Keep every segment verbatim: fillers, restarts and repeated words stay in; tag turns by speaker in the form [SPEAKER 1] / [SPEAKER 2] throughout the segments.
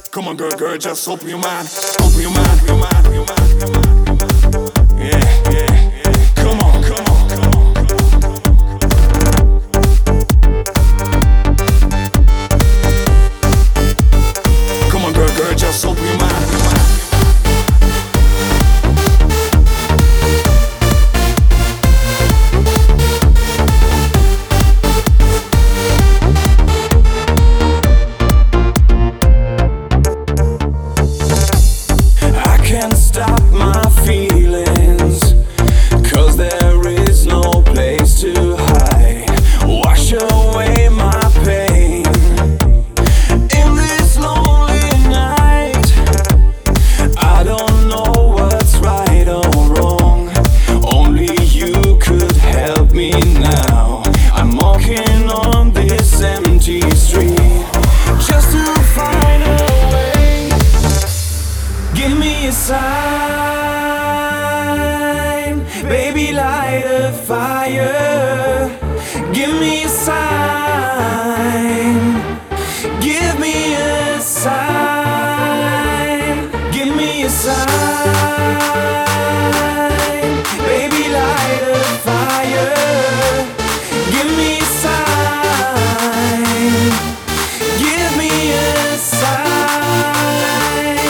[SPEAKER 1] Come on, girl, girl, just open your mind. Open your mind, your mind, your mind, your mind, your mind. Yeah, yeah, yeah. Come on, come on, come on. Come on, girl, girl, just open your mind, your mind.
[SPEAKER 2] Can't stop my feelings, 'cause there is no place to hide. Wash away my pain in this lonely night. I don't know what's right or wrong, only you could help me now. I'm walking on this empty street just to find a way. Give me a sign, baby, light a fire. Give me a sign, give me a sign, give me a sign, baby, light a fire. Give me a sign, give me a sign.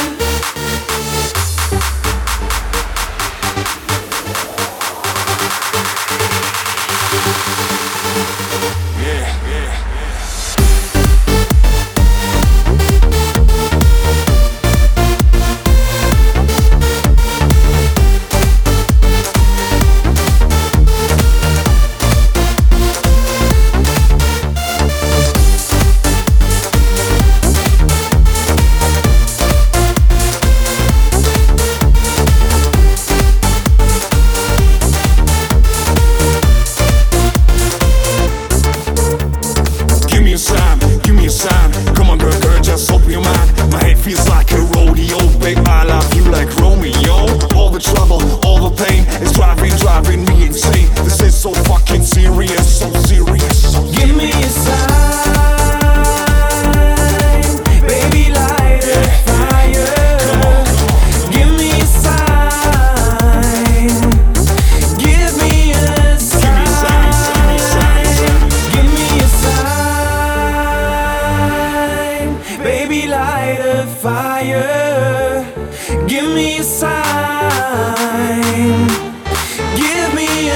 [SPEAKER 1] Yeah, yeah. Give me a sign, give me a sign. Come on, girl, girl, just open your mind. My head feels like a rodeo, babe. I love you like Romeo. All the trouble, all the pain is driving, driving me insane. This is so fucking serious, so serious. So
[SPEAKER 2] Give me a sign, baby, light a fire.
[SPEAKER 1] Come on, come on.
[SPEAKER 2] Give me a sign, give me a
[SPEAKER 1] Give me a sign, give me a sign,
[SPEAKER 2] sign, baby, light a fire. Give me a sign, give me a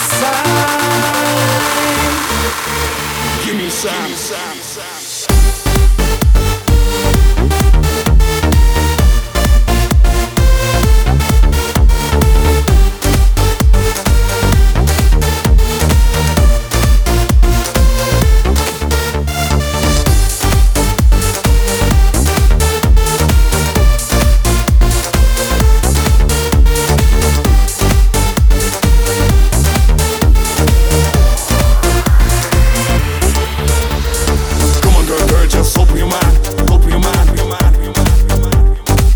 [SPEAKER 2] sign.
[SPEAKER 1] give me a sign. Come on, girl, girl, just open your mind. Open your mind, your mind, your mind, your mind, your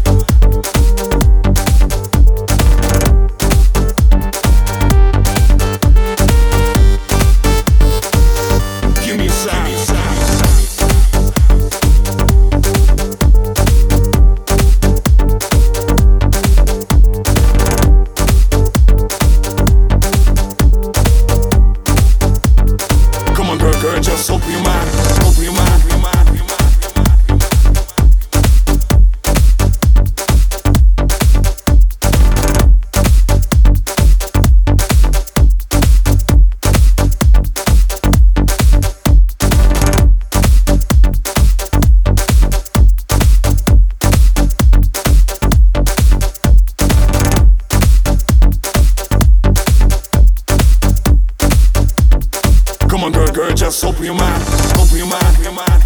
[SPEAKER 1] mind. Give me a sign. Come on, girl, girl, just open your mind. Open your mind, your mind, your mind, your mind, your mind. Come on, girl, girl, just open your mind. Open your mind, your mind.